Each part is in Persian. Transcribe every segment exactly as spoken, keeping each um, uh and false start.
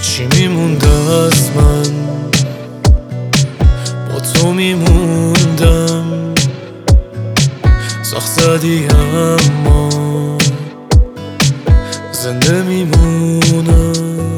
چی میمونده از من؟ با تو میموندم. سخت زدی اما زنده میمونم.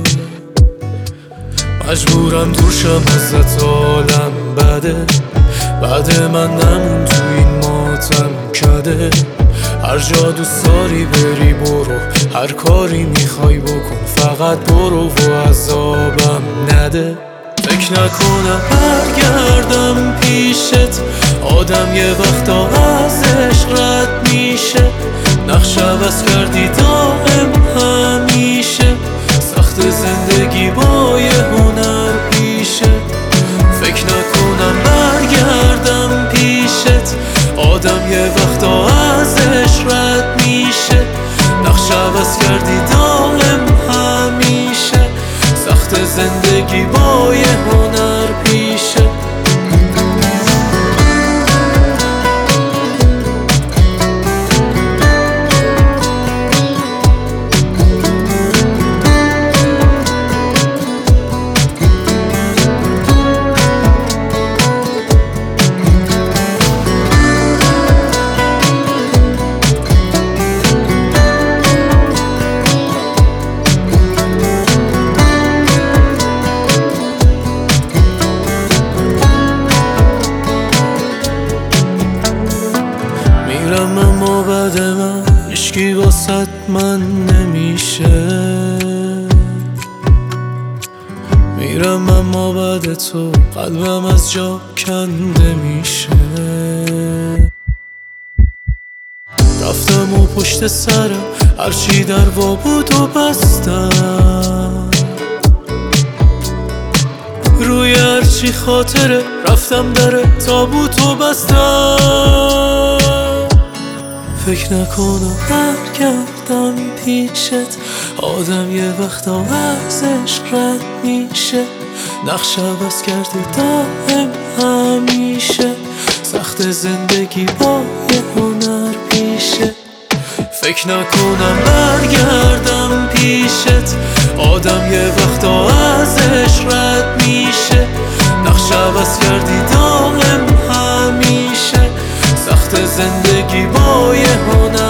مجبورم دور شم ازت، عالم بده. بعد من نمون تو این ماتم کده. هر جا دوست داری بری برو، هر کاری میخوای بکن، فقط برو و عذابم نده. فکر نکنم برگردم پیشت، آدم یه وقتا از عشق رد میشه. نقش عوض کردی دائم همیشه، سخت زندگی با یه هنر پیشه. فکر نکنم برگردم پیشت، آدم یه وقتا از عشق رد میشه. نقش عوض کردی دائم همیشه، سخت زندگی با یه هنر پیشه. میرم اما بعد من هیچکی واسط من نمیشه. میرم اما بعد تو قلبم از جا کنده میشه. رفتم و پشت سرم هرچی در وا بود و بستم. روی هرچی خاطره رفتم در تابوت و بستم. فکر نکنم برگردم پیشت، آدم یه وقتا از عشق رد میشه. نقش عوض کردی دائم همیشه، سخت زندگی با یه هنر پیشه. فکر نکنم برگردم پیشت، آدم یه وقتا از عشق رد میشه. نقش عوض کردی دائم همیشه، سخت زندگی با یه هنر